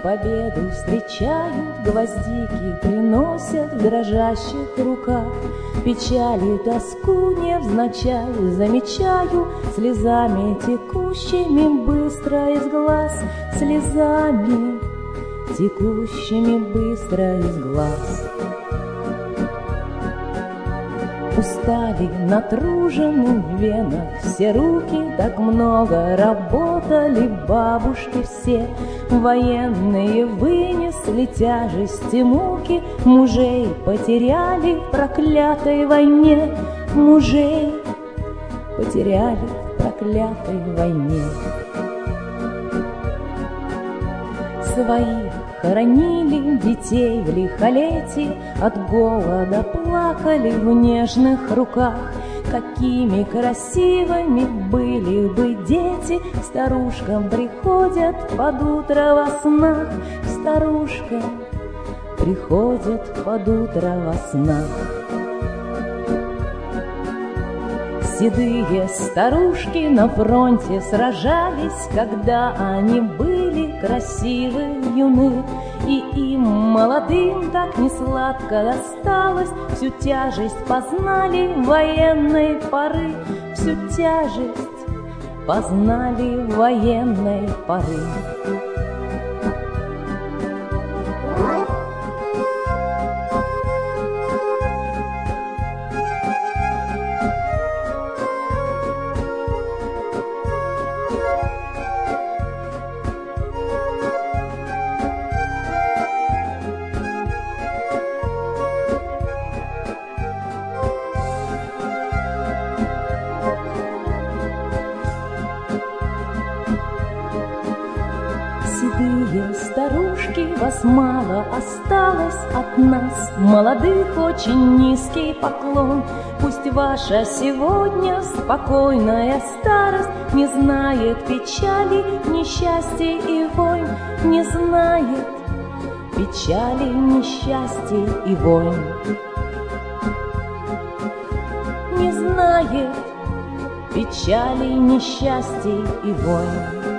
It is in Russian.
победу встречают, гвоздики приносят в дрожащих руках. Печали, тоску невзначай замечаю, слезами текущими быстро из глаз, слезами текущими быстро из глаз. Устали, натружены в венах все руки, так много работали бабушки все. Военные вынесли тяжести муки, мужей потеряли в проклятой войне, мужей потеряли в проклятой войне. Своих хоронили, детей в лихолетии, от голода плакали в нежных руках. Какими красивыми были бы дети, к старушкам приходят под утро во снах, к старушкам приходят под утро во снах. Седые старушки на фронте сражались, когда они были красивы, юны, и им, молодым, так несладко досталось. Всю тяжесть познали военной поры, всю тяжесть познали военной поры. Седые старушки, вас мало осталось от нас, молодых, очень низкий поклон. Пусть ваша сегодня спокойная старость не знает печали, несчастий и войн, не знает печали, несчастий и войн, не знает печали, несчастий и войн.